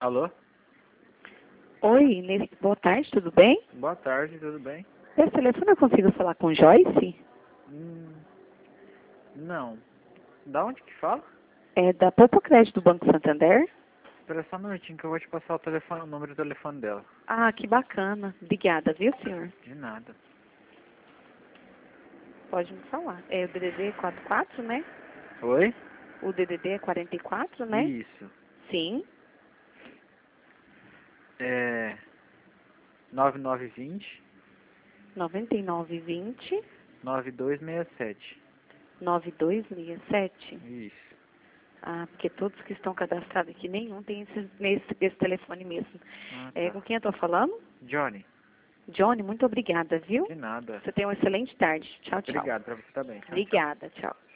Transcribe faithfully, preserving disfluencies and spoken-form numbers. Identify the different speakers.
Speaker 1: Alô?
Speaker 2: Oi, Inês, boa tarde, tudo bem?
Speaker 1: Boa tarde, tudo bem?
Speaker 2: Esse telefone eu consigo falar com Joyce?
Speaker 1: Hum, não. Da onde que fala?
Speaker 2: É da Poupa Crédito do Banco Santander?
Speaker 1: Espera só um minutinho que eu vou te passar o telefone, o número do telefone dela.
Speaker 2: Ah, que bacana. Obrigada, viu, senhor?
Speaker 1: De nada.
Speaker 2: Pode me falar. É o D D D quarenta e quatro, né?
Speaker 1: Oi?
Speaker 2: O D D D é quarenta e quatro, né?
Speaker 1: Isso.
Speaker 2: Sim.
Speaker 1: É... nove nove dois zero,
Speaker 2: noventa e nove vinte,
Speaker 1: nove dois seis sete.
Speaker 2: nove dois seis sete.
Speaker 1: Isso.
Speaker 2: Ah, porque todos que estão cadastrados aqui, nenhum tem esse, esse, esse telefone mesmo.
Speaker 1: Ah,
Speaker 2: É,
Speaker 1: tá.
Speaker 2: com quem eu estou falando?
Speaker 1: Johnny,
Speaker 2: Johnny, muito obrigada, viu?
Speaker 1: de nada.
Speaker 2: Você tem uma excelente tarde. Tchau, tchau.
Speaker 1: Obrigado pra você também. Tchau, tchau.
Speaker 2: Obrigada, tchau.